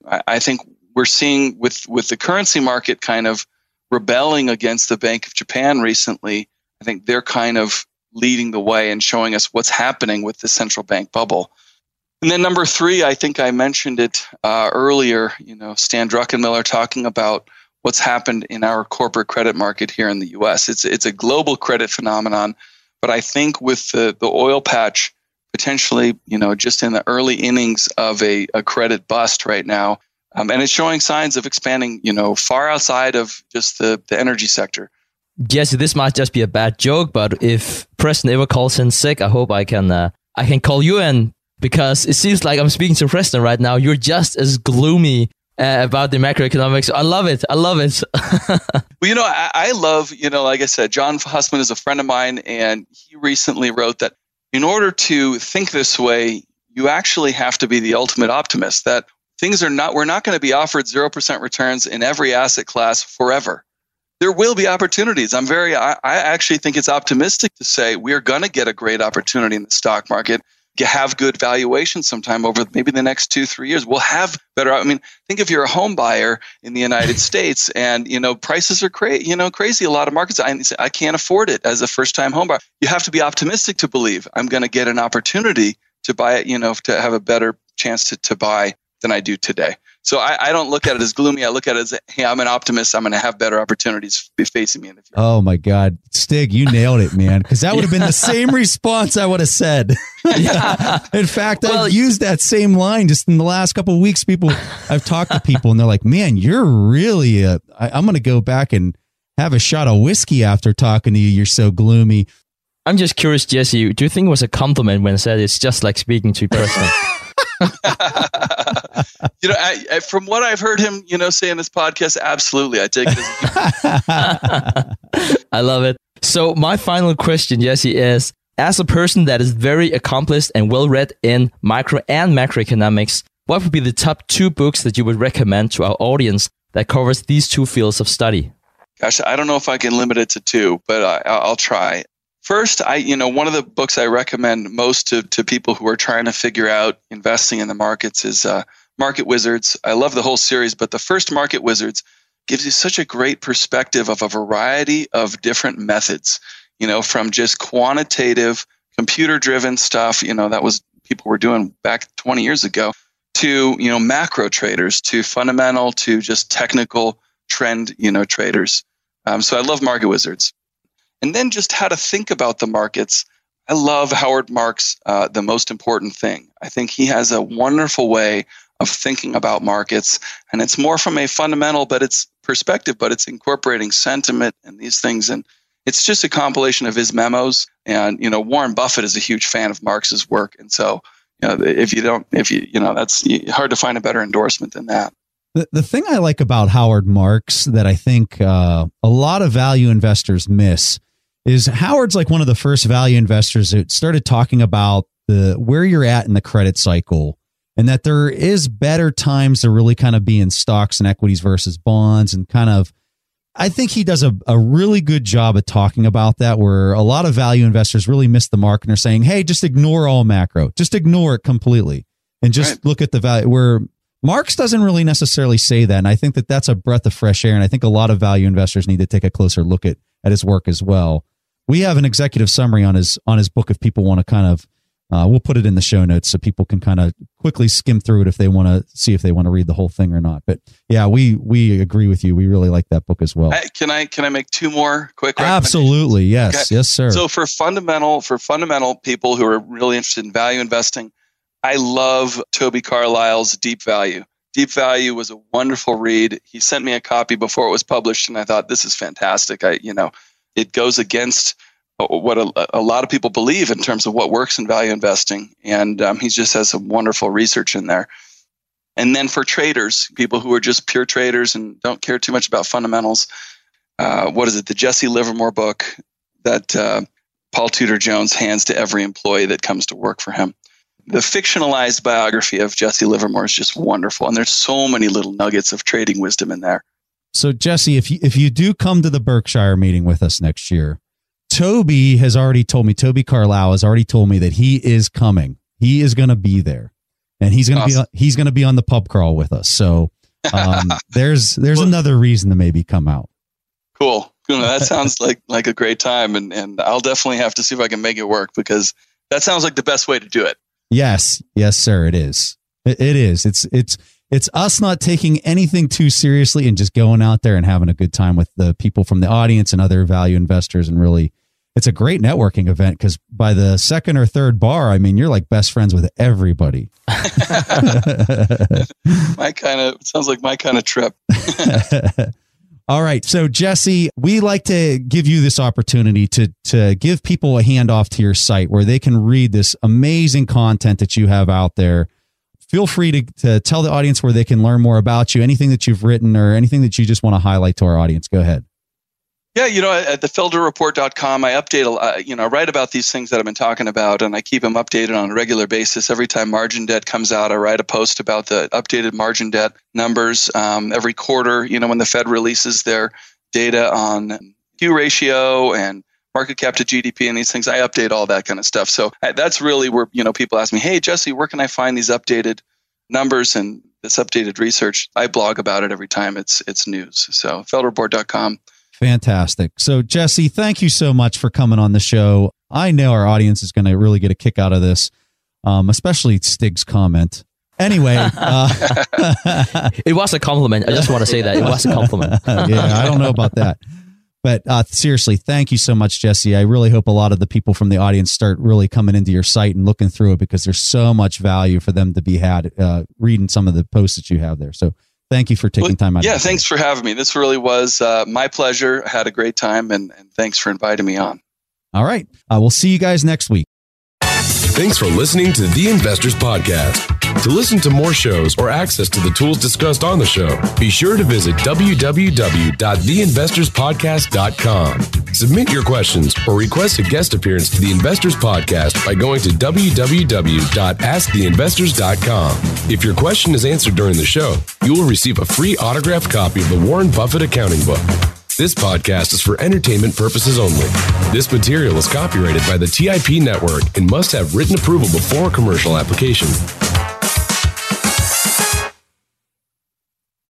I think we're seeing with the currency market kind of rebelling against the Bank of Japan recently. I think they're kind of leading the way and showing us what's happening with the central bank bubble. And then number three, I think I mentioned it earlier, Stan Druckenmiller talking about what's happened in our corporate credit market here in the U.S. It's a global credit phenomenon, but I think with the oil patch potentially, just in the early innings of a credit bust right now, and it's showing signs of expanding, far outside of just the energy sector. Jesse, this might just be a bad joke, but if Preston ever calls in sick, I hope I can call you in, because it seems like I'm speaking to Preston right now. You're just as gloomy about the macroeconomics. I love it. Well, I love, like I said, John Hussman is a friend of mine, and he recently wrote that in order to think this way, you actually have to be the ultimate optimist, that we're not going to be offered 0% returns in every asset class forever. There will be opportunities. I actually think it's optimistic to say we're going to get a great opportunity in the stock market, have good valuation sometime over maybe the next 2-3 years. We'll have better. Think if you're a home buyer in the United States and, prices are crazy. A lot of markets, I can't afford it as a first-time home buyer. You have to be optimistic to believe I'm going to get an opportunity to buy it, to have a better chance to buy than I do today. So I don't look at it as gloomy. I look at it as, hey, I'm an optimist. I'm going to have better opportunities facing me in the future. Oh my God. Stig, you nailed it, man. Because that would have been the same response I would have said. In fact, I've used that same line just in the last couple of weeks. I've talked to people and they're like, man, you're really, I'm going to go back and have a shot of whiskey after talking to you. You're so gloomy. I'm just curious, Jesse, do you think it was a compliment when I said it's just like speaking to a person? From what I've heard him, say in this podcast, absolutely. I take it as I love it. So my final question, Jesse, is, as a person that is very accomplished and well-read in micro and macroeconomics, what would be the top 2 books that you would recommend to our audience that covers these 2 fields of study? Gosh, I don't know if I can limit it to 2, but I'll try. First, one of the books I recommend most to people who are trying to figure out investing in the markets is Market Wizards. I love the whole series, but the first Market Wizards gives you such a great perspective of a variety of different methods, from just quantitative, computer-driven stuff, that was people were doing back 20 years ago, to, macro traders, to fundamental, to just technical trend, traders. So I love Market Wizards. And then just how to think about the markets. I love Howard Marks' The Most Important Thing. I think he has a wonderful way of thinking about markets, and it's more from a fundamental, but it's perspective, but it's incorporating sentiment and these things. And it's just a compilation of his memos. And, Warren Buffett is a huge fan of Marx's work. And so, that's hard to find a better endorsement than that. The thing I like about Howard Marks that I think a lot of value investors miss is Howard's like one of the first value investors that started talking about where you're at in the credit cycle, and that there is better times to really kind of be in stocks and equities versus bonds, and kind of, I think he does a really good job at talking about that, where a lot of value investors really miss the mark and are saying, hey, just ignore all macro, just ignore it completely and just look at the value, where Marks doesn't really necessarily say that. And I think that that's a breath of fresh air. And I think a lot of value investors need to take a closer look at his work as well. We have an executive summary on his book if people want to kind of, we'll put it in the show notes so people can kind of quickly skim through it if they want to see if they want to read the whole thing or not. But yeah, we agree with you. We really like that book as well. Can I make two more quick recommendations? Absolutely. Yes. Okay. Yes, sir. So for fundamental people who are really interested in value investing, I love Toby Carlisle's Deep Value. Deep Value was a wonderful read. He sent me a copy before it was published, and I thought, this is fantastic. It goes against what a lot of people believe in terms of what works in value investing. And he just has some wonderful research in there. And then for traders, people who are just pure traders and don't care too much about fundamentals, the Jesse Livermore book that Paul Tudor Jones hands to every employee that comes to work for him. The fictionalized biography of Jesse Livermore is just wonderful. And there's so many little nuggets of trading wisdom in there. So Jesse, if you do come to the Berkshire meeting with us next year, Toby Carlisle has already told me that he is coming. He is going to be there, and he's going to be on the pub crawl with us. So there's another reason to maybe come out. Cool. That sounds like a great time, and I'll definitely have to see if I can make it work, because that sounds like the best way to do it. Yes, sir. It is. It is. It's us not taking anything too seriously and just going out there and having a good time with the people from the audience and other value investors. And really, it's a great networking event, because by the second or third bar, I mean, you're like best friends with everybody. It sounds like my kind of trip. All right. So Jesse, we like to give you this opportunity to give people a handoff to your site where they can read this amazing content that you have out there. Feel free to tell the audience where they can learn more about you, anything that you've written or anything that you just want to highlight to our audience. Go ahead. Yeah, at thefelderreport.com, I update, write about these things that I've been talking about, and I keep them updated on a regular basis. Every time margin debt comes out, I write a post about the updated margin debt numbers. Every quarter, when the Fed releases their data on Q ratio and market cap to GDP and these things, I update all that kind of stuff. So that's really where, people ask me, hey, Jesse, where can I find these updated numbers and this updated research? I blog about it every time it's news. So felderreport.com. Fantastic. So Jesse, thank you so much for coming on the show. I know our audience is going to really get a kick out of this, especially Stig's comment. Anyway. It was a compliment. I just want to say that. It was a compliment. Yeah, I don't know about that. But seriously, thank you so much, Jesse. I really hope a lot of the people from the audience start really coming into your site and looking through it, because there's so much value for them to be had reading some of the posts that you have there. So thank you for taking time out. Yeah, thanks for having me. This really was my pleasure. I had a great time, and thanks for inviting me on. All right. We'll see you guys next week. Thanks for listening to The Investors Podcast. To listen to more shows or access to the tools discussed on the show, be sure to visit www.theinvestorspodcast.com. Submit your questions or request a guest appearance to The Investors Podcast by going to www.asktheinvestors.com. If your question is answered during the show, you will receive a free autographed copy of the Warren Buffett Accounting Book. This podcast is for entertainment purposes only. This material is copyrighted by the TIP Network and must have written approval before commercial application.